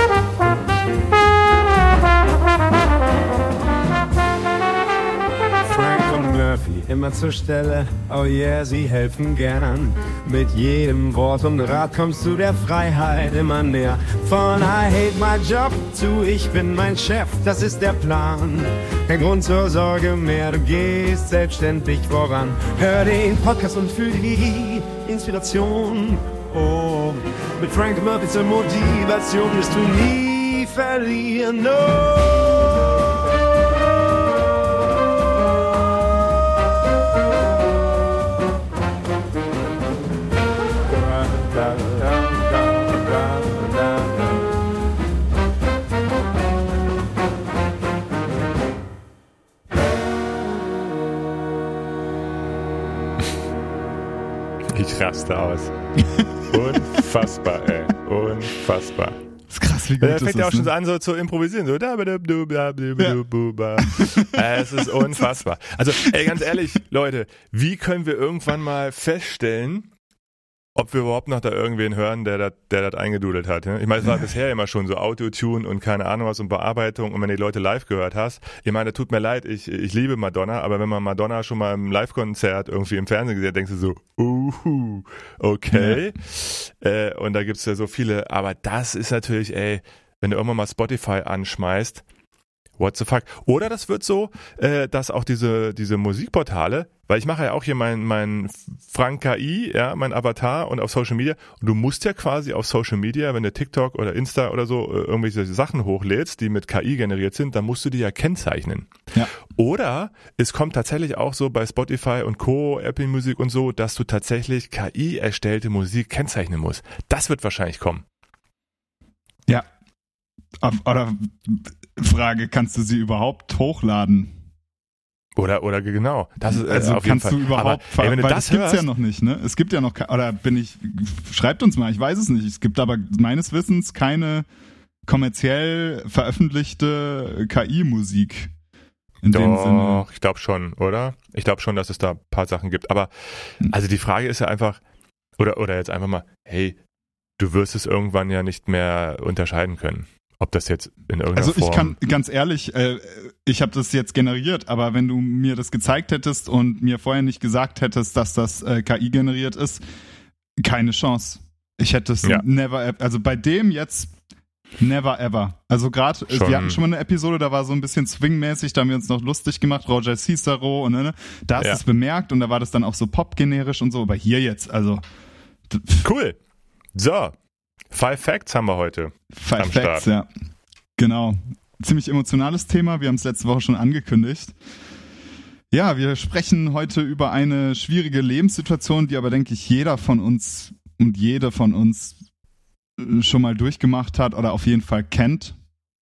Immer zur Stelle, oh yeah, sie helfen gern. Mit jedem Wort und Rat kommst du der Freiheit immer näher. Von I hate my job zu ich bin mein Chef, das ist der Plan. Kein Grund zur Sorge mehr, du gehst selbstständig voran. Hör den Podcast und fühl die Inspiration. Oh, mit Frank Murphy zur Motivation wirst du nie verlieren. No! Ich raste aus. Unfassbar, ey. Unfassbar. Das ist krass, wie gut das ist. Fängt ja auch schon so an, so zu improvisieren. So. Es ist unfassbar. Also, ey, ganz ehrlich, Leute, wie können wir irgendwann mal feststellen, ob wir überhaupt noch da irgendwen hören, der das eingedudelt hat. Ne? Ich meine, es war bisher immer schon so Autotune und keine Ahnung was und Bearbeitung. Und wenn du die Leute live gehört hast, ich meine, tut mir leid, ich liebe Madonna, aber wenn man Madonna schon mal im Live-Konzert irgendwie im Fernsehen gesehen hat, denkst du so, okay. Ja. Und da gibt's ja so viele, aber das ist natürlich, ey, wenn du irgendwann mal Spotify anschmeißt, what the fuck? Oder das wird so, dass auch diese Musikportale, weil ich mache ja auch hier mein Frank KI, ja, mein Avatar und auf Social Media. Und du musst ja quasi auf Social Media, wenn du TikTok oder Insta oder so irgendwelche Sachen hochlädst, die mit KI generiert sind, dann musst du die ja kennzeichnen. Ja. Oder es kommt tatsächlich auch so bei Spotify und Co., Apple Music und so, dass du tatsächlich KI erstellte Musik kennzeichnen musst. Das wird wahrscheinlich kommen. Ja. Oder Frage, kannst du sie überhaupt hochladen? Oder genau. Das ist also auf jeden kannst du überhaupt, aber, ey, wenn du weil das gibt's ja noch nicht, ne? Es gibt ja noch, schreibt uns mal, ich weiß es nicht. Es gibt aber meines Wissens keine kommerziell veröffentlichte KI-Musik. In dem Sinne. Ich glaube schon, oder? Ich glaube schon, dass es da ein paar Sachen gibt. Aber, also die Frage ist ja einfach, oder jetzt einfach mal, hey, du wirst es irgendwann ja nicht mehr unterscheiden können. Ob das jetzt in irgendeiner Form... Also ich kann, ganz ehrlich, ich habe das jetzt generiert, aber wenn du mir das gezeigt hättest und mir vorher nicht gesagt hättest, dass das KI generiert ist, keine Chance. Ich hätte es never, also bei dem jetzt never ever. Also gerade, wir hatten schon mal eine Episode, da war so ein bisschen swingmäßig, da haben wir uns noch lustig gemacht, Roger Cicero und ne, da hast du es bemerkt und da war das dann auch so pop-generisch und so, aber hier jetzt, also... Cool. So. 5 Facts haben wir heute. 5 Facts, ja. Genau. Ziemlich emotionales Thema. Wir haben es letzte Woche schon angekündigt. Ja, wir sprechen heute über eine schwierige Lebenssituation, die aber, denke ich, jeder von uns und jede von uns schon mal durchgemacht hat oder auf jeden Fall kennt,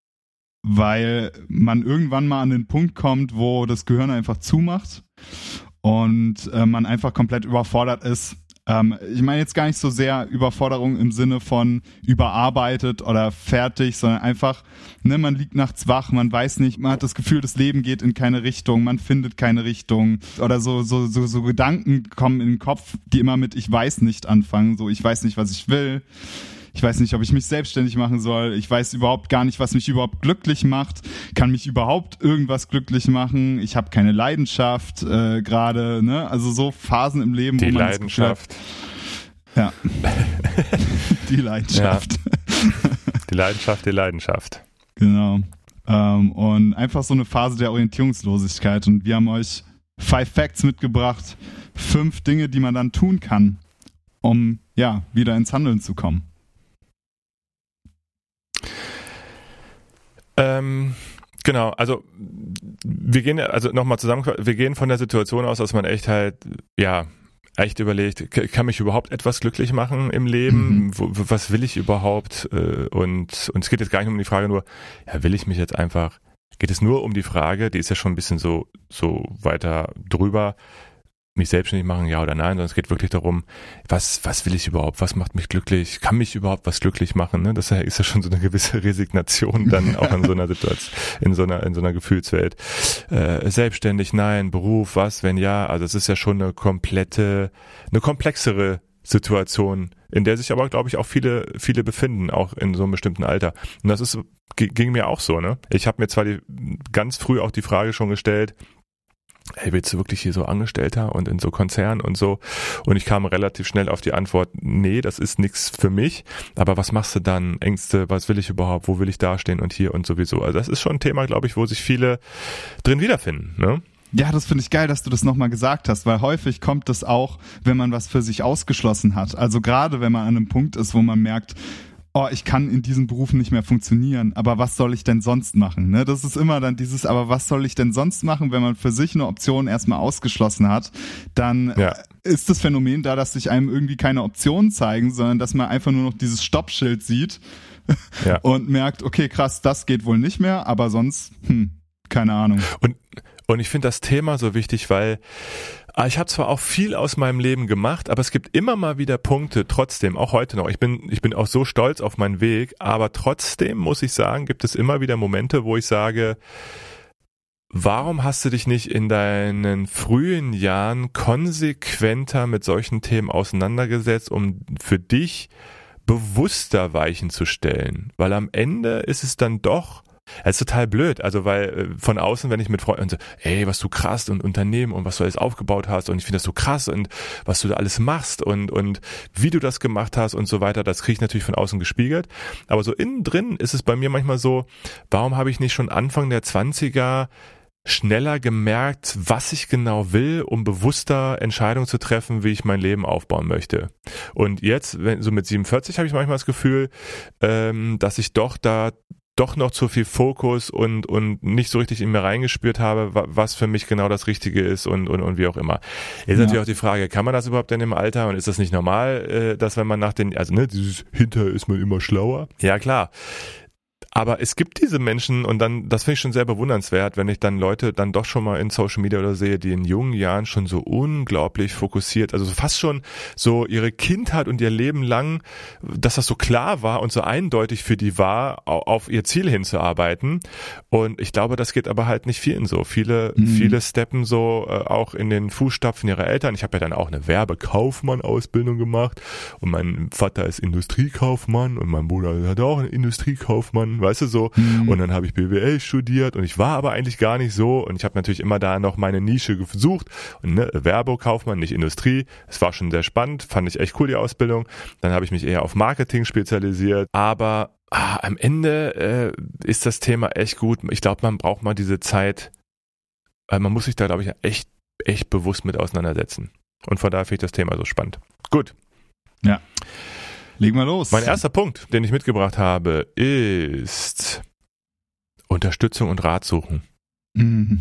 weil man irgendwann mal an den Punkt kommt, wo das Gehirn einfach zumacht und man einfach komplett überfordert ist. Ich meine jetzt gar nicht so sehr Überforderung im Sinne von überarbeitet oder fertig, sondern einfach, ne, man liegt nachts wach, man weiß nicht, man hat das Gefühl, das Leben geht in keine Richtung, man findet keine Richtung oder so Gedanken kommen in den Kopf, die immer mit ich weiß nicht anfangen, so ich weiß nicht, was ich will. Ich weiß nicht, ob ich mich selbstständig machen soll. Ich weiß überhaupt gar nicht, was mich überhaupt glücklich macht. Kann mich überhaupt irgendwas glücklich machen? Ich habe keine Leidenschaft gerade. Ne? Also so Phasen im Leben, die wo man Leidenschaft. Ja. Die Leidenschaft. Ja. Die Leidenschaft. Genau. Und einfach so eine Phase der Orientierungslosigkeit. Und wir haben euch 5 Facts mitgebracht. 5 Dinge, die man dann tun kann, um ja wieder ins Handeln zu kommen. Genau, also wir gehen von der Situation aus, dass man echt überlegt, kann mich überhaupt etwas glücklich machen im Leben? Was will ich überhaupt? Und es geht jetzt gar nicht um die Frage nur, ja, will ich mich jetzt einfach, geht es nur um die Frage, die ist ja schon ein bisschen so weiter drüber, mich selbstständig machen, ja oder nein, sondern es geht wirklich darum, was will ich überhaupt, was macht mich glücklich, kann mich überhaupt was glücklich machen, ne? Das ist ja schon so eine gewisse Resignation dann auch in so einer Situation, in so einer Gefühlswelt. Selbstständig, nein, Beruf, was, wenn ja, also es ist ja schon eine komplexere Situation, in der sich aber, glaube ich, auch viele befinden, auch in so einem bestimmten Alter. Und das ging mir auch so, ne? Ich habe mir zwar ganz früh auch die Frage schon gestellt, hey, willst du wirklich hier so Angestellter und in so Konzernen und so? Und ich kam relativ schnell auf die Antwort, nee, das ist nichts für mich. Aber was machst du dann? Ängste, was will ich überhaupt? Wo will ich dastehen und hier und sowieso? Also das ist schon ein Thema, glaube ich, wo sich viele drin wiederfinden, ne? Ja, das finde ich geil, dass du das nochmal gesagt hast, weil häufig kommt das auch, wenn man was für sich ausgeschlossen hat. Also gerade wenn man an einem Punkt ist, wo man merkt, oh, ich kann in diesem Beruf nicht mehr funktionieren, aber was soll ich denn sonst machen? Ne? Das ist immer dann aber was soll ich denn sonst machen, wenn man für sich eine Option erstmal ausgeschlossen hat, dann ist das Phänomen da, dass sich einem irgendwie keine Optionen zeigen, sondern dass man einfach nur noch dieses Stoppschild sieht und merkt, okay, krass, das geht wohl nicht mehr, aber sonst, keine Ahnung. Und ich finde das Thema so wichtig, weil ich habe zwar auch viel aus meinem Leben gemacht, aber es gibt immer mal wieder Punkte, trotzdem, auch heute noch. Ich bin auch so stolz auf meinen Weg, aber trotzdem muss ich sagen, gibt es immer wieder Momente, wo ich sage, warum hast du dich nicht in deinen frühen Jahren konsequenter mit solchen Themen auseinandergesetzt, um für dich bewusster Weichen zu stellen? Weil am Ende ist es dann doch, es ist total blöd, also weil von außen, wenn ich mit Freunden so, ey, was du krass und Unternehmen und was du alles aufgebaut hast und ich finde das so krass und was du da alles machst und wie du das gemacht hast und so weiter, das kriege ich natürlich von außen gespiegelt, aber so innen drin ist es bei mir manchmal so, warum habe ich nicht schon Anfang der 20er schneller gemerkt, was ich genau will, um bewusster Entscheidungen zu treffen, wie ich mein Leben aufbauen möchte. Und jetzt, so mit 47 habe ich manchmal das Gefühl, dass ich doch noch zu viel Fokus und nicht so richtig in mir reingespürt habe, was für mich genau das Richtige ist und wie auch immer. Jetzt natürlich auch die Frage, kann man das überhaupt denn im Alter und ist das nicht normal, dass wenn man dieses hinterher ist man immer schlauer? Ja, klar. Aber es gibt diese Menschen und dann, das finde ich schon sehr bewundernswert, wenn ich dann Leute dann doch schon mal in Social Media oder sehe, die in jungen Jahren schon so unglaublich fokussiert, also fast schon so ihre Kindheit und ihr Leben lang, dass das so klar war und so eindeutig für die war, auf ihr Ziel hinzuarbeiten. Und ich glaube, das geht aber halt nicht vielen so. Viele steppen so auch in den Fußstapfen ihrer Eltern. Ich habe ja dann auch eine Werbekaufmann-Ausbildung gemacht und mein Vater ist Industriekaufmann und mein Bruder hat auch einen Industriekaufmann, weißt du so, und dann habe ich BWL studiert und ich war aber eigentlich gar nicht so und ich habe natürlich immer da noch meine Nische gesucht und Werbekaufmann, nicht Industrie, es war schon sehr spannend, fand ich echt cool die Ausbildung, dann habe ich mich eher auf Marketing spezialisiert, aber am Ende ist das Thema echt gut, ich glaube, man braucht mal diese Zeit, man muss sich da, glaube ich, echt bewusst mit auseinandersetzen und von daher finde ich das Thema so spannend. Gut. Ja. Legen wir los. Mein erster Punkt, den ich mitgebracht habe, ist Unterstützung und Rat suchen. Im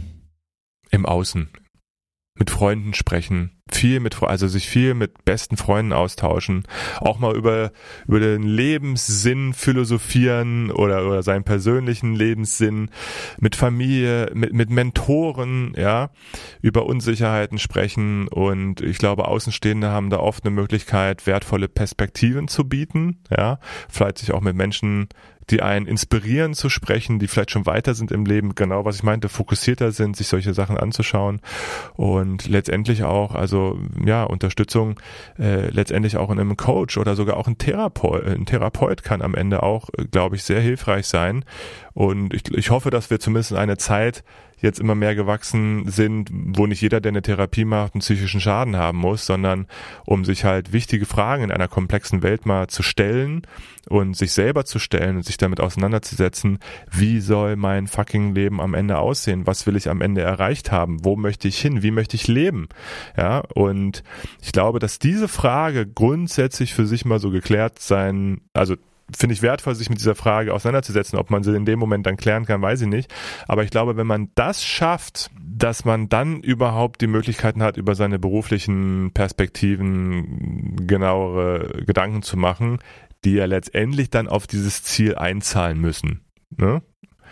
Außen. Mit Freunden sprechen, sich viel mit besten Freunden austauschen, auch mal über den Lebenssinn philosophieren oder seinen persönlichen Lebenssinn, mit Familie, mit Mentoren, ja, über Unsicherheiten sprechen und ich glaube, Außenstehende haben da oft eine Möglichkeit, wertvolle Perspektiven zu bieten, ja, vielleicht sich auch mit Menschen, die einen inspirieren zu sprechen, die vielleicht schon weiter sind im Leben, genau was ich meinte, fokussierter sind, sich solche Sachen anzuschauen und letztendlich auch, also ja, Unterstützung letztendlich auch in einem Coach oder sogar auch ein Therapeut kann am Ende auch, glaube ich, sehr hilfreich sein und ich hoffe, dass wir zumindest in eine Zeit jetzt immer mehr gewachsen sind, wo nicht jeder, der eine Therapie macht, einen psychischen Schaden haben muss, sondern um sich halt wichtige Fragen in einer komplexen Welt mal zu stellen und sich selber zu stellen und sich damit auseinanderzusetzen, wie soll mein fucking Leben am Ende aussehen? Was will ich am Ende erreicht haben? Wo möchte ich hin? Wie möchte ich leben? Ja, und ich glaube, dass diese Frage grundsätzlich für sich mal so geklärt sein, also finde ich wertvoll, sich mit dieser Frage auseinanderzusetzen. Ob man sie in dem Moment dann klären kann, weiß ich nicht. Aber ich glaube, wenn man das schafft, dass man dann überhaupt die Möglichkeiten hat, über seine beruflichen Perspektiven genauere Gedanken zu machen, die ja letztendlich dann auf dieses Ziel einzahlen müssen. Ne?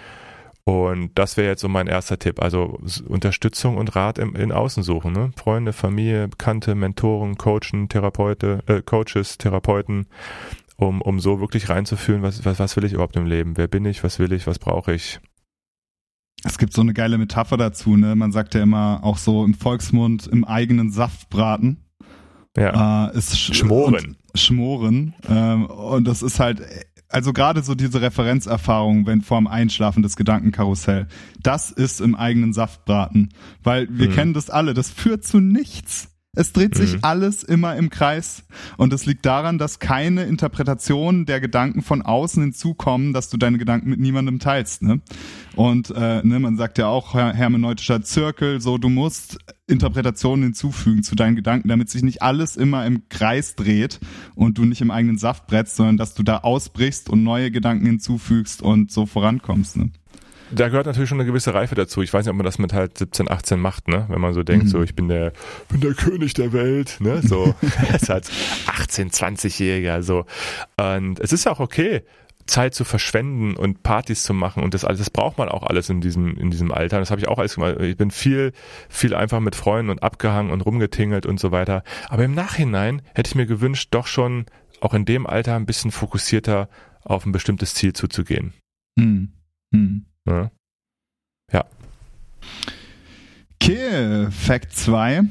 Und das wäre jetzt so mein erster Tipp. Also Unterstützung und Rat in Außen suchen. Ne? Freunde, Familie, Bekannte, Mentoren, Coaches, Therapeuten, um so wirklich reinzufühlen, was will ich überhaupt im Leben? Wer bin ich? Was will ich? Was brauche ich? Es gibt so eine geile Metapher dazu, ne? Man sagt ja immer auch so im Volksmund im eigenen Saft braten. Ja. Ist Schmoren. schmoren. Und das ist halt, also gerade so diese Referenzerfahrung, wenn vorm Einschlafen das Gedankenkarussell, das ist im eigenen Saft braten. Weil wir kennen das alle, das führt zu nichts. Es dreht sich alles immer im Kreis. Und es liegt daran, dass keine Interpretationen der Gedanken von außen hinzukommen, dass du deine Gedanken mit niemandem teilst. Ne? Und man sagt ja auch, hermeneutischer Zirkel, so du musst Interpretationen hinzufügen zu deinen Gedanken, damit sich nicht alles immer im Kreis dreht und du nicht im eigenen Saft brätst, sondern dass du da ausbrichst und neue Gedanken hinzufügst und so vorankommst. Ne? Da gehört natürlich schon eine gewisse Reife dazu. Ich weiß nicht, ob man das mit halt 17, 18 macht, ne? Wenn man so denkt, so ich bin der König der Welt, ne? So als 18, 20-Jähriger so. Und es ist ja auch okay, Zeit zu verschwenden und Partys zu machen und das alles, das braucht man auch alles in diesem Alter. Das habe ich auch alles gemacht. Ich bin viel einfach mit Freunden und abgehangen und rumgetingelt und so weiter. Aber im Nachhinein hätte ich mir gewünscht, doch schon auch in dem Alter ein bisschen fokussierter auf ein bestimmtes Ziel zuzugehen. Ja. Okay, Fact 2.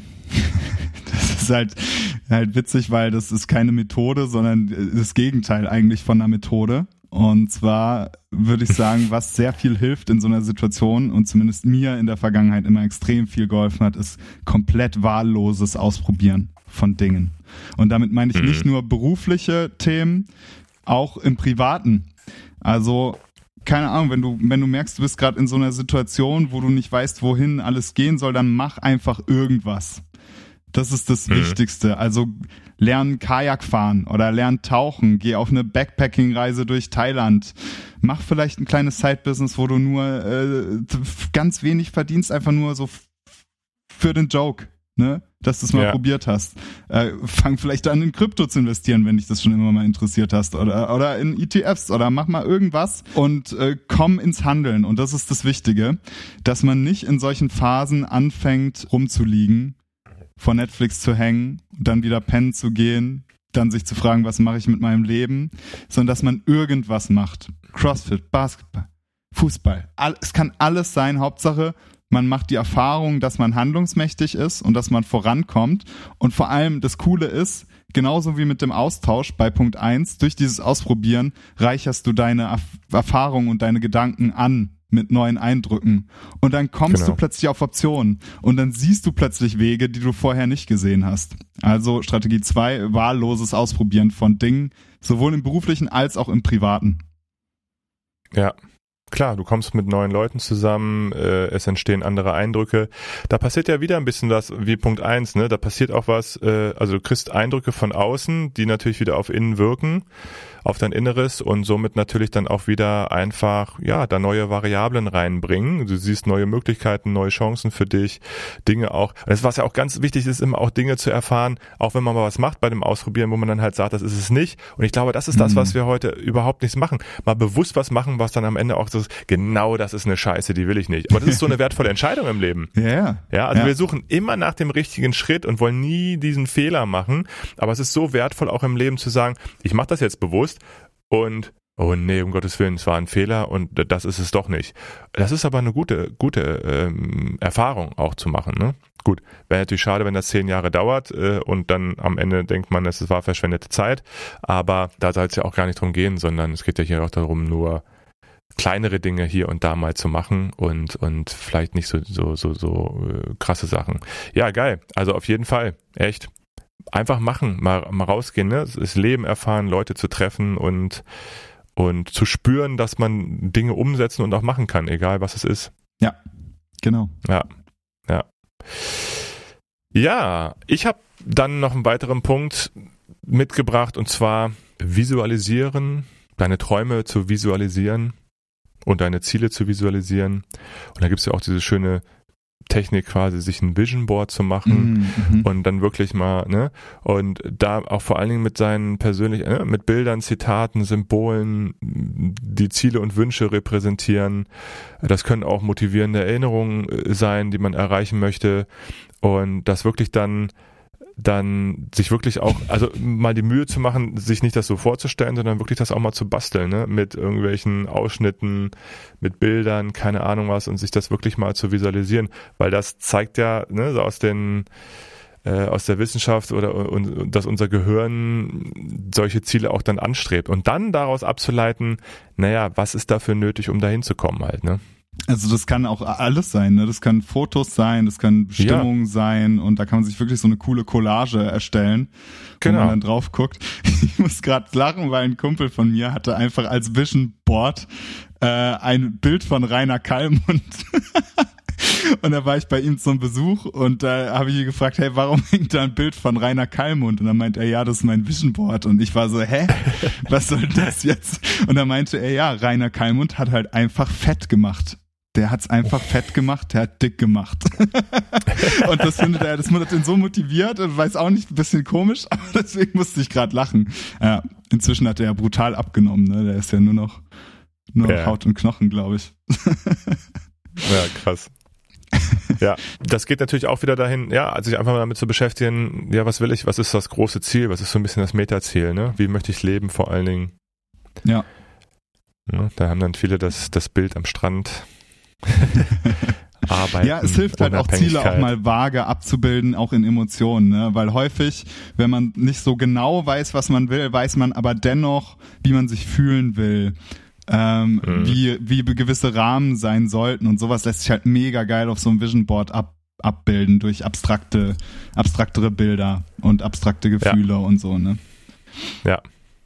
Das ist halt witzig, weil das ist keine Methode, sondern das Gegenteil eigentlich von einer Methode. Und zwar würde ich sagen, was sehr viel hilft in so einer Situation und zumindest mir in der Vergangenheit immer extrem viel geholfen hat, ist komplett wahlloses Ausprobieren von Dingen. Und damit meine ich nicht nur berufliche Themen, auch im Privaten. Also keine Ahnung, wenn du merkst, du bist gerade in so einer Situation, wo du nicht weißt, wohin alles gehen soll, dann mach einfach irgendwas. Das ist das Wichtigste. Also lern Kajak fahren oder lern tauchen, geh auf eine Backpacking-Reise durch Thailand. Mach vielleicht ein kleines Side-Business, wo du nur ganz wenig verdienst, einfach nur so für den Joke, ne? Dass du es mal probiert hast. Fang vielleicht an, in Krypto zu investieren, wenn dich das schon immer mal interessiert hast. Oder in ETFs oder mach mal irgendwas und komm ins Handeln. Und das ist das Wichtige, dass man nicht in solchen Phasen anfängt rumzuliegen, vor Netflix zu hängen, dann wieder pennen zu gehen, dann sich zu fragen, was mache ich mit meinem Leben, sondern dass man irgendwas macht. Crossfit, Basketball, Fußball. Es kann alles sein, Hauptsache man macht die Erfahrung, dass man handlungsmächtig ist und dass man vorankommt. Und vor allem das Coole ist, genauso wie mit dem Austausch bei Punkt 1, durch dieses Ausprobieren reicherst du deine Erfahrung und deine Gedanken an mit neuen Eindrücken. Und dann kommst du plötzlich auf Optionen und dann siehst du plötzlich Wege, die du vorher nicht gesehen hast. Also Strategie 2, wahlloses Ausprobieren von Dingen, sowohl im beruflichen als auch im privaten. Ja. Klar, du kommst mit neuen Leuten zusammen, es entstehen andere Eindrücke. Da passiert ja wieder ein bisschen was wie Punkt 1, ne? Da passiert auch was, also du kriegst Eindrücke von außen, die natürlich wieder auf innen wirken, auf dein Inneres und somit natürlich dann auch wieder einfach, da neue Variablen reinbringen. Du siehst neue Möglichkeiten, neue Chancen für dich, Dinge auch. Das, was ja auch ganz wichtig ist, immer auch Dinge zu erfahren, auch wenn man mal was macht bei dem Ausprobieren, wo man dann halt sagt, das ist es nicht. Und ich glaube, das ist das, was wir heute überhaupt nicht machen. Mal bewusst was machen, was dann am Ende auch so ist, genau das ist eine Scheiße, die will ich nicht. Aber das ist so eine wertvolle Entscheidung im Leben. Also wir suchen immer nach dem richtigen Schritt und wollen nie diesen Fehler machen. Aber es ist so wertvoll auch im Leben zu sagen, ich mache das jetzt bewusst und oh nee, um Gottes Willen, es war ein Fehler und das ist es doch nicht. Das ist aber eine gute Erfahrung auch zu machen, ne? Gut, wäre natürlich schade, wenn das 10 Jahre dauert und dann am Ende denkt man, es war verschwendete Zeit. Aber da soll es ja auch gar nicht drum gehen, sondern es geht ja hier auch darum, nur kleinere Dinge hier und da mal zu machen und vielleicht nicht so krasse Sachen. Ja, geil. Also auf jeden Fall. Echt. Einfach machen, mal rausgehen, ne? Das Leben erfahren, Leute zu treffen und zu spüren, dass man Dinge umsetzen und auch machen kann, egal was es ist. Ja, genau. Ja. Ja, ich habe dann noch einen weiteren Punkt mitgebracht und zwar visualisieren, deine Träume zu visualisieren und deine Ziele zu visualisieren. Und da gibt's ja auch diese schöne Technik quasi, sich ein Vision Board zu machen und dann wirklich mal, ne, und da auch vor allen Dingen mit seinen persönlichen, mit Bildern, Zitaten, Symbolen, die Ziele und Wünsche repräsentieren. Das können auch motivierende Erinnerungen sein, die man erreichen möchte und das wirklich dann sich wirklich auch, also mal die Mühe zu machen, sich nicht das so vorzustellen, sondern wirklich das auch mal zu basteln, ne, mit irgendwelchen Ausschnitten, mit Bildern, keine Ahnung was und sich das wirklich mal zu visualisieren, weil das zeigt ja, ne, so aus den aus der Wissenschaft und dass unser Gehirn solche Ziele auch dann anstrebt und dann daraus abzuleiten, naja, was ist dafür nötig, um da hinzukommen halt, ne? Also das kann auch alles sein, ne? Das können Fotos sein, das können Stimmungen sein und da kann man sich wirklich so eine coole Collage erstellen, wo man dann drauf guckt. Ich muss gerade lachen, weil ein Kumpel von mir hatte einfach als Vision Board ein Bild von Rainer Kallmund. Und da war ich bei ihm zum Besuch und da habe ich ihn gefragt, hey, warum hängt da ein Bild von Rainer Kallmund? Und dann meinte er, ja, das ist mein Vision Board. Und ich war so, was soll das jetzt? Und dann meinte er, ja, Rainer Kallmund hat halt einfach fett gemacht. Der hat's einfach fett gemacht, der hat dick gemacht. Und das hat ihn so motiviert und weiß auch nicht, ein bisschen komisch, aber deswegen musste ich gerade lachen. Ja, inzwischen hat er ja brutal abgenommen, ne? Der ist ja nur noch Haut und Knochen, glaube ich. Ja, krass. Ja, das geht natürlich auch wieder dahin, ja, sich einfach mal damit zu beschäftigen, ja, was will ich, was ist das große Ziel, was ist so ein bisschen das Metaziel, ne? Wie möchte ich leben vor allen Dingen? Ja. Ja, da haben dann viele das Bild am Strand. Arbeiten, ja, es hilft halt auch Ziele auch mal vage abzubilden, auch in Emotionen, ne? Weil häufig, wenn man nicht so genau weiß, was man will, weiß man aber dennoch, wie man sich fühlen will. Wie gewisse Rahmen sein sollten und sowas lässt sich halt mega geil auf so einem Vision Board abbilden durch abstraktere Bilder und abstrakte Gefühle und so, ne? Ja.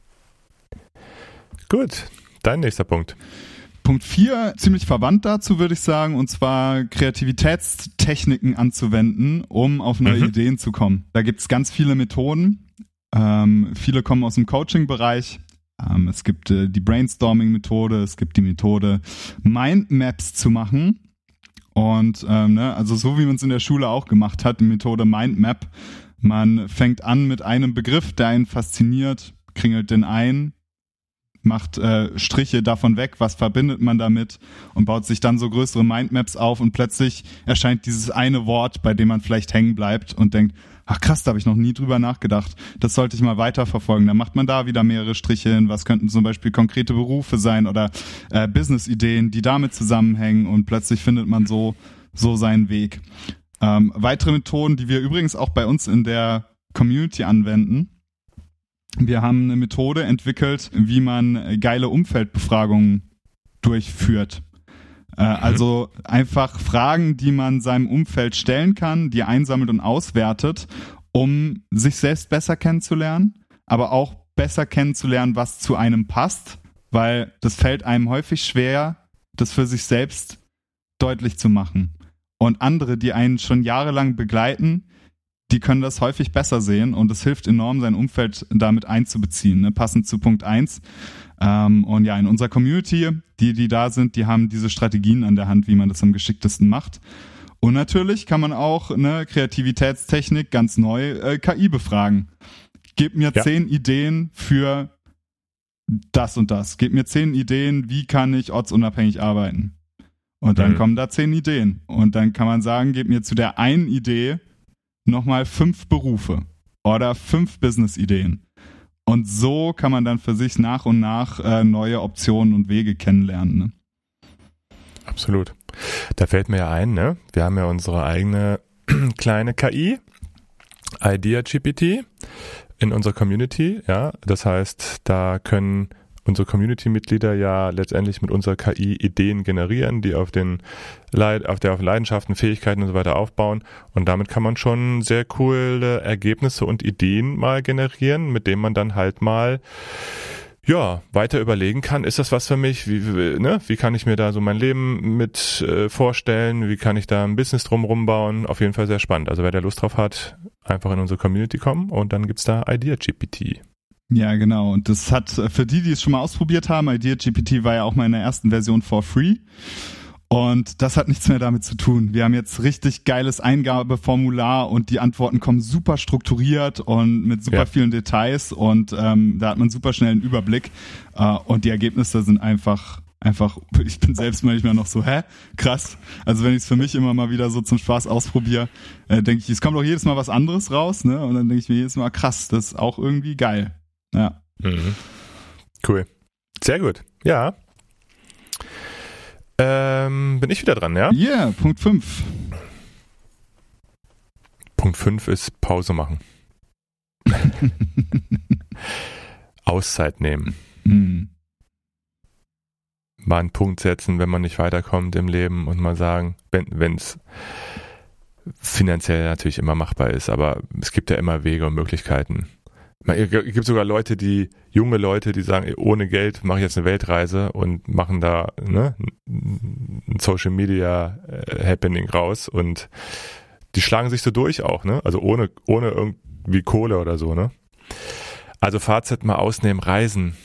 Gut, dein nächster Punkt. Punkt 4, ziemlich verwandt dazu, würde ich sagen, und zwar Kreativitätstechniken anzuwenden, um auf neue Ideen zu kommen. Da gibt's ganz viele Methoden. Viele kommen aus dem Coaching-Bereich. Es gibt die Brainstorming-Methode, es gibt die Methode, Mindmaps zu machen. Und also so wie man es in der Schule auch gemacht hat, die Methode Mindmap. Man fängt an mit einem Begriff, der einen fasziniert, kringelt den ein, macht Striche davon weg, was verbindet man damit und baut sich dann so größere Mindmaps auf und plötzlich erscheint dieses eine Wort, bei dem man vielleicht hängen bleibt und denkt, ach krass, da habe ich noch nie drüber nachgedacht, das sollte ich mal weiterverfolgen. Dann macht man da wieder mehrere Striche hin, was könnten zum Beispiel konkrete Berufe sein oder Business-Ideen, die damit zusammenhängen und plötzlich findet man so seinen Weg. Weitere Methoden, die wir übrigens auch bei uns in der Community anwenden. Wir haben eine Methode entwickelt, wie man geile Umfeldbefragungen durchführt. Also einfach Fragen, die man seinem Umfeld stellen kann, die einsammelt und auswertet, um sich selbst besser kennenzulernen, aber auch besser kennenzulernen, was zu einem passt, weil das fällt einem häufig schwer, das für sich selbst deutlich zu machen. Und andere, die einen schon jahrelang begleiten, die können das häufig besser sehen und es hilft enorm, sein Umfeld damit einzubeziehen, ne? Passend zu Punkt 1. Und ja, in unserer Community, die da sind, die haben diese Strategien an der Hand, wie man das am geschicktesten macht. Und natürlich kann man auch eine Kreativitätstechnik ganz neu KI befragen. Gib mir 10 Ideen für das und das. Gib mir 10 Ideen, wie kann ich ortsunabhängig arbeiten? Und dann kommen da 10 Ideen. Und dann kann man sagen, gib mir zu der einen Idee nochmal 5 Berufe oder 5 Business-Ideen. Und so kann man dann für sich nach und nach neue Optionen und Wege kennenlernen. Ne? Absolut. Da fällt mir ja ein, ne? Wir haben ja unsere eigene kleine KI, IdeaGPT, in unserer Community. Ja, das heißt, da können unsere Community-Mitglieder ja letztendlich mit unserer KI Ideen generieren, die auf Leidenschaften, Fähigkeiten und so weiter aufbauen. Und damit kann man schon sehr coole Ergebnisse und Ideen mal generieren, mit denen man dann halt mal weiter überlegen kann, ist das was für mich? Wie kann ich mir da so mein Leben mit vorstellen? Wie kann ich da ein Business drumherum bauen? Auf jeden Fall sehr spannend. Also wer da Lust drauf hat, einfach in unsere Community kommen und dann gibt's da IdeaGPT. Ja, genau. Und das hat für die es schon mal ausprobiert haben, IdeaGPT war ja auch mal in der ersten Version for free. Und das hat nichts mehr damit zu tun. Wir haben jetzt richtig geiles Eingabeformular und die Antworten kommen super strukturiert und mit super vielen Details und da hat man super schnell einen Überblick und die Ergebnisse sind einfach, ich bin selbst manchmal noch so, krass. Also wenn ich es für mich immer mal wieder so zum Spaß ausprobiere, denke ich, es kommt doch jedes Mal was anderes raus, ne? Und dann denke ich mir jedes Mal, krass, das ist auch irgendwie geil. Ja. Mhm. Cool. Sehr gut. Ja. Bin ich wieder dran, ja? Yeah, Punkt 5. Punkt 5 ist Pause machen. Auszeit nehmen. Mal einen Punkt setzen, wenn man nicht weiterkommt im Leben und mal sagen, wenn es finanziell natürlich immer machbar ist, aber es gibt ja immer Wege und Möglichkeiten. Es gibt sogar junge Leute, die sagen, ohne Geld mache ich jetzt eine Weltreise und machen da ein Social Media Happening raus und die schlagen sich so durch auch, ne? Also ohne irgendwie Kohle oder so, ne? Also Fazit, mal ausnehmen, reisen.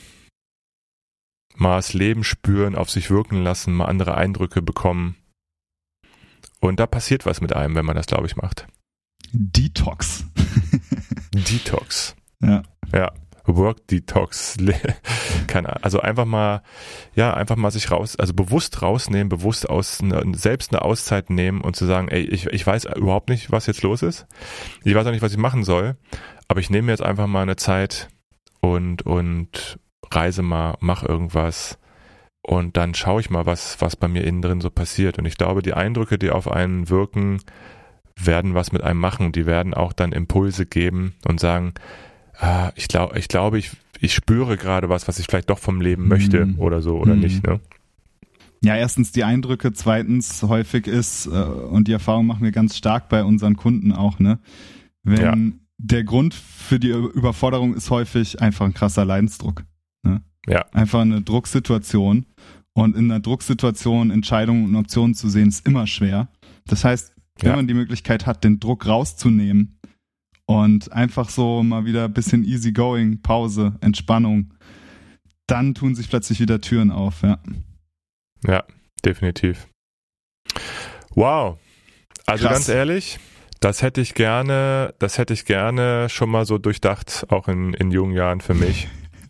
Mal das Leben spüren, auf sich wirken lassen, mal andere Eindrücke bekommen. Und da passiert was mit einem, wenn man das, glaube ich, macht. Detox. Detox. Ja. Ja. Work Detox. Also einfach mal sich bewusst rausnehmen, selbst eine Auszeit nehmen und zu sagen, ey, ich weiß überhaupt nicht, was jetzt los ist. Ich weiß auch nicht, was ich machen soll, aber ich nehme mir jetzt einfach mal eine Zeit und reise mal, mach irgendwas und dann schaue ich mal, was bei mir innen drin so passiert. Und ich glaube, die Eindrücke, die auf einen wirken, werden was mit einem machen. Die werden auch dann Impulse geben und sagen, ich glaube, ich spüre gerade was ich vielleicht doch vom Leben möchte oder so oder nicht, ne? Ja, erstens die Eindrücke, zweitens häufig ist, und die Erfahrung machen wir ganz stark bei unseren Kunden auch, ne? Wenn der Grund für die Überforderung ist häufig einfach ein krasser Leidensdruck. Ne? Ja. Einfach eine Drucksituation. Und in einer Drucksituation Entscheidungen und Optionen zu sehen, ist immer schwer. Das heißt, wenn man die Möglichkeit hat, den Druck rauszunehmen und einfach so mal wieder ein bisschen easygoing, Pause, Entspannung, dann tun sich plötzlich wieder Türen auf. Ja, definitiv. Wow. Also krass. Ganz ehrlich, das hätte ich gerne schon mal so durchdacht, auch in jungen Jahren für mich.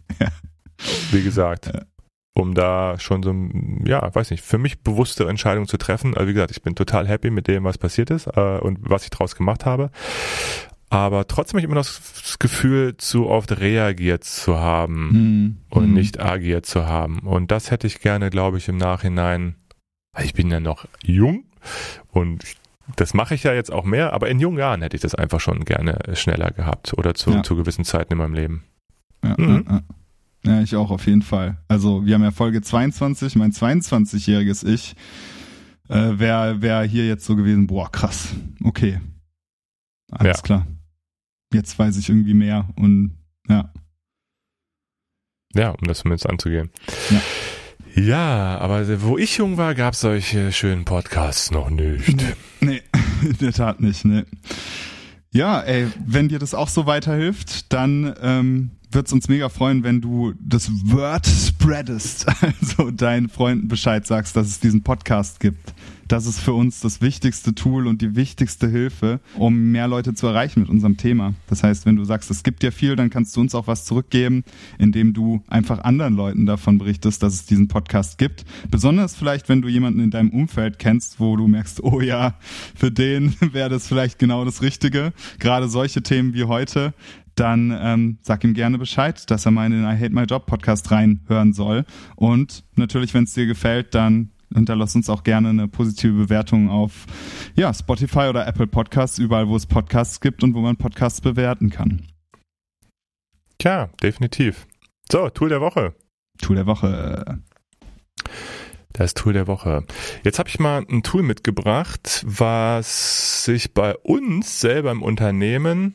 Wie gesagt, um da schon so, für mich bewusste Entscheidungen zu treffen. Also wie gesagt, ich bin total happy mit dem, was passiert ist und was ich draus gemacht habe. Aber trotzdem habe ich immer noch das Gefühl, zu oft reagiert zu haben und nicht agiert zu haben. Und das hätte ich gerne, glaube ich, im Nachhinein, ich bin ja noch jung und das mache ich ja jetzt auch mehr, aber in jungen Jahren hätte ich das einfach schon gerne schneller gehabt oder zu gewissen Zeiten in meinem Leben. Ja, ich auch auf jeden Fall. Also wir haben ja Folge 22, mein 22-jähriges Ich wäre hier jetzt so gewesen, boah, krass, okay, alles klar. Jetzt weiß ich irgendwie mehr und Ja, um das zumindest anzugehen. Ja, aber wo ich jung war, gab es solche schönen Podcasts noch nicht. Nee, in der Tat nicht, ne. Ja, ey, wenn dir das auch so weiterhilft, dann würde es uns mega freuen, wenn du das Word spreadest, also deinen Freunden Bescheid sagst, dass es diesen Podcast gibt. Das ist für uns das wichtigste Tool und die wichtigste Hilfe, um mehr Leute zu erreichen mit unserem Thema. Das heißt, wenn du sagst, es gibt dir viel, dann kannst du uns auch was zurückgeben, indem du einfach anderen Leuten davon berichtest, dass es diesen Podcast gibt. Besonders vielleicht, wenn du jemanden in deinem Umfeld kennst, wo du merkst, oh ja, für den wäre das vielleicht genau das Richtige. Gerade solche Themen wie heute. Dann sag ihm gerne Bescheid, dass er mal in den I Hate My Job Podcast reinhören soll. Und natürlich, wenn es dir gefällt, dann hinterlass uns auch gerne eine positive Bewertung auf Spotify oder Apple Podcasts, überall, wo es Podcasts gibt und wo man Podcasts bewerten kann. Tja, definitiv. So, Tool der Woche. Tool der Woche. Das Tool der Woche. Jetzt habe ich mal ein Tool mitgebracht, was sich bei uns selber im Unternehmen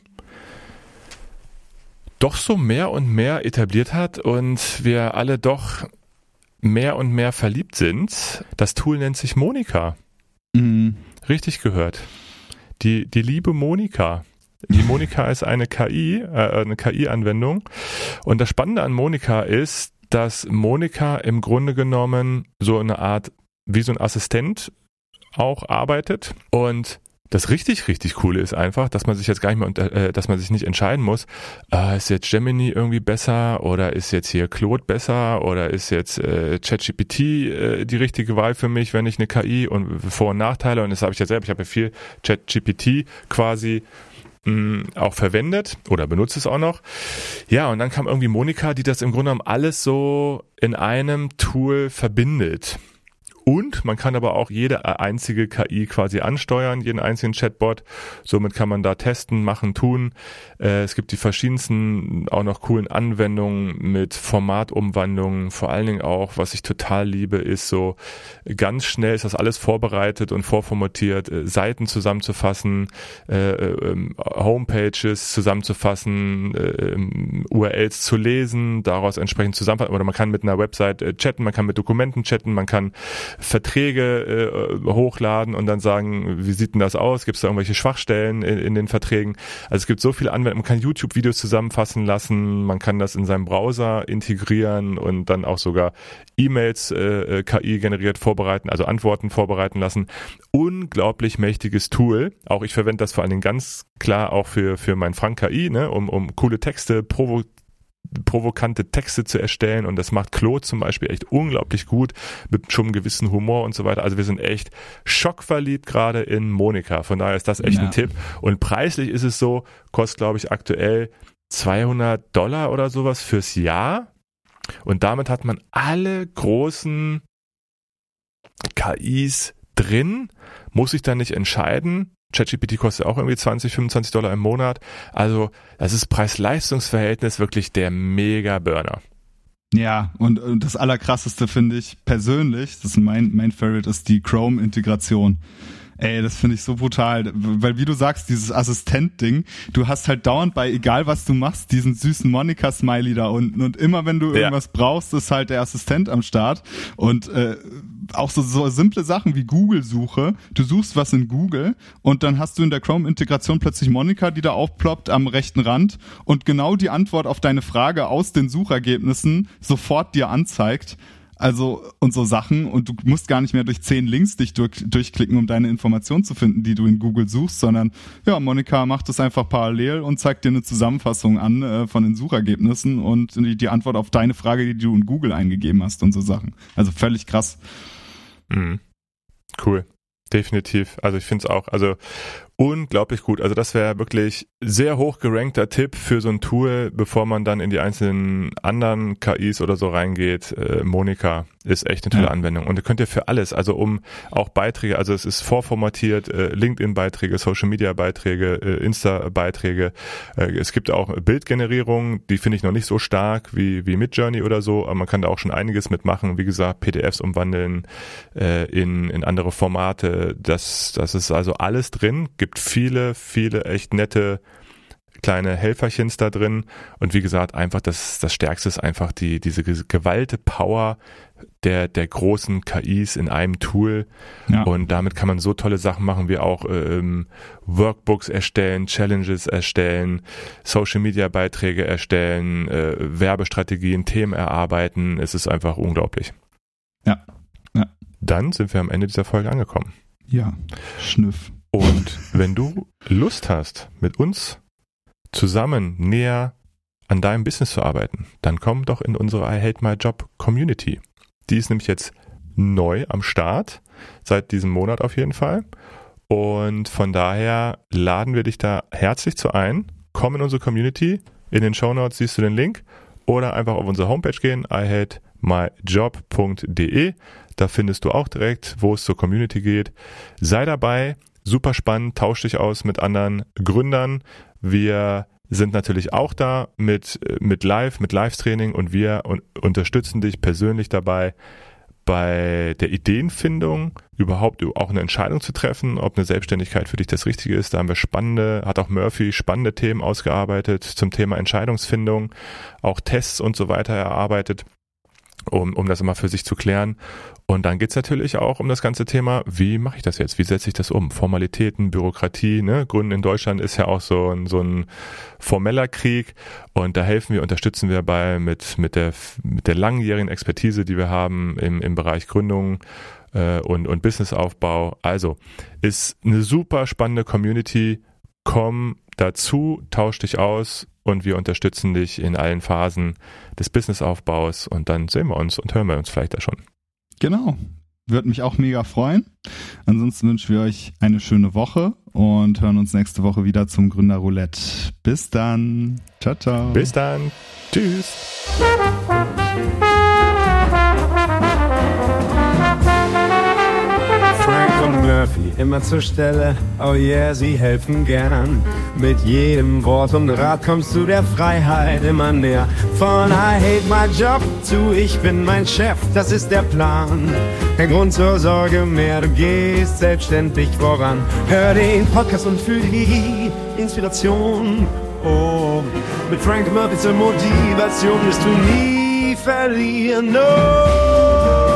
doch so mehr und mehr etabliert hat und wir alle doch mehr und mehr verliebt sind. Das Tool nennt sich Monika. Richtig gehört. Die liebe Monika. Die Monika ist eine KI-Anwendung. Und das Spannende an Monika ist, dass Monika im Grunde genommen so eine Art, wie so ein Assistent auch arbeitet. Und das richtig, richtig Coole ist einfach, dass man sich jetzt gar nicht mehr, dass man sich nicht entscheiden muss, ist jetzt Gemini irgendwie besser oder ist jetzt hier Claude besser oder ist jetzt ChatGPT die richtige Wahl für mich, wenn ich eine KI und Vor- und Nachteile, und das habe ich ja selber, ich habe ja viel ChatGPT quasi auch verwendet oder benutze es auch noch. Ja, und dann kam irgendwie Monika, die das im Grunde genommen alles so in einem Tool verbindet. Und man kann aber auch jede einzige KI quasi ansteuern, jeden einzigen Chatbot. Somit kann man da testen, machen, tun. Es gibt die verschiedensten auch noch coolen Anwendungen mit Formatumwandlungen. Vor allen Dingen auch, was ich total liebe, ist so ganz schnell ist das alles vorbereitet und vorformatiert, Seiten zusammenzufassen, Homepages zusammenzufassen, URLs zu lesen, daraus entsprechend zusammenfassen. Oder man kann mit einer Website chatten, man kann mit Dokumenten chatten, man kann Verträge hochladen und dann sagen, wie sieht denn das aus? Gibt es da irgendwelche Schwachstellen in den Verträgen? Also es gibt so viele Anwendungen. Man kann YouTube-Videos zusammenfassen lassen, man kann das in seinem Browser integrieren und dann auch sogar E-Mails KI generiert vorbereiten, also Antworten vorbereiten lassen. Unglaublich mächtiges Tool. Auch ich verwende das vor allen Dingen ganz klar auch für mein Frank KI, ne, um coole Texte, provokante Texte zu erstellen, und das macht Claude zum Beispiel echt unglaublich gut mit schon einem gewissen Humor und so weiter. Also wir sind echt schockverliebt gerade in Monica. Von daher ist das echt ein Tipp. Und preislich ist es so, kostet glaube ich aktuell $200 oder sowas fürs Jahr. Und damit hat man alle großen KIs drin, muss sich dann nicht entscheiden. ChatGPT kostet auch irgendwie $20-25 im Monat. Also das ist Preis-Leistungs-Verhältnis wirklich der Mega-Burner. Ja, und das Allerkrasseste finde ich persönlich, das ist mein Favorite, ist die Chrome-Integration. Ey, das finde ich so brutal, weil wie du sagst, dieses Assistent-Ding, du hast halt dauernd bei egal was du machst, diesen süßen Monika-Smiley da unten, und immer wenn du irgendwas brauchst, ist halt der Assistent am Start. Und auch so simple Sachen wie Google-Suche, du suchst was in Google und dann hast du in der Chrome-Integration plötzlich Monika, die da aufploppt am rechten Rand und genau die Antwort auf deine Frage aus den Suchergebnissen sofort dir anzeigt. Also, und so Sachen, und du musst gar nicht mehr durch 10 Links dich durchklicken, um deine Informationen zu finden, die du in Google suchst, sondern ja, Monika macht das einfach parallel und zeigt dir eine Zusammenfassung an von den Suchergebnissen und die Antwort auf deine Frage, die du in Google eingegeben hast und so Sachen. Also völlig krass. Mhm. Cool. Definitiv. Also ich finde es auch, also unglaublich gut. Also das wäre wirklich sehr hoch gerankter Tipp für so ein Tool, bevor man dann in die einzelnen anderen KIs oder so reingeht. Monika ist echt eine tolle Anwendung. Und ihr könnt ja für alles, also um auch Beiträge, also es ist vorformatiert, LinkedIn-Beiträge, Social-Media-Beiträge, Insta-Beiträge. Es gibt auch Bildgenerierung, die finde ich noch nicht so stark wie Midjourney oder so, aber man kann da auch schon einiges mitmachen. Wie gesagt, PDFs umwandeln in andere Formate. Das ist also alles drin. Gibt viele echt nette kleine Helferchens da drin, und wie gesagt, einfach das Stärkste ist einfach diese geballte Power der großen KIs in einem Tool, und damit kann man so tolle Sachen machen, wie auch Workbooks erstellen, Challenges erstellen, Social Media Beiträge erstellen, Werbestrategien, Themen erarbeiten. Es ist einfach unglaublich. Ja. Dann sind wir am Ende dieser Folge angekommen. Ja, Schnüff. Und wenn du Lust hast, mit uns zusammen näher an deinem Business zu arbeiten, dann komm doch in unsere I Hate My Job Community. Die ist nämlich jetzt neu am Start, seit diesem Monat auf jeden Fall. Und von daher laden wir dich da herzlich zu ein. Komm in unsere Community. In den Shownotes siehst du den Link. Oder einfach auf unsere Homepage gehen, ihatemyjob.de. Da findest du auch direkt, wo es zur Community geht. Sei dabei. Super spannend, tausch dich aus mit anderen Gründern. Wir sind natürlich auch da mit Live-Training, und wir unterstützen dich persönlich dabei, bei der Ideenfindung überhaupt auch eine Entscheidung zu treffen, ob eine Selbstständigkeit für dich das Richtige ist. Da haben wir hat auch Murphy spannende Themen ausgearbeitet zum Thema Entscheidungsfindung, auch Tests und so weiter erarbeitet, um das immer für sich zu klären. Und dann geht's natürlich auch um das ganze Thema, wie mache ich das jetzt? Wie setze ich das um? Formalitäten, Bürokratie, ne? Gründen in Deutschland ist ja auch so ein formeller Krieg, und da unterstützen wir mit der langjährigen Expertise, die wir haben im Bereich Gründung und Businessaufbau. Also ist eine super spannende Community. Komm dazu, tausch dich aus, und wir unterstützen dich in allen Phasen des Businessaufbaus, und dann sehen wir uns und hören wir uns vielleicht da schon. Genau. Würde mich auch mega freuen. Ansonsten wünschen wir euch eine schöne Woche und hören uns nächste Woche wieder zum Gründerroulette. Bis dann. Ciao, ciao. Bis dann. Tschüss. immer zur Stelle, oh yeah, sie helfen gern. Mit jedem Wort und Rat kommst du der Freiheit immer näher. Von I hate my job zu ich bin mein Chef, das ist der Plan. Kein Grund zur Sorge mehr, du gehst selbstständig voran. Hör den Podcast und fühl die Inspiration. Oh, mit Frank Murphy zur Motivation wirst du nie verlieren. No!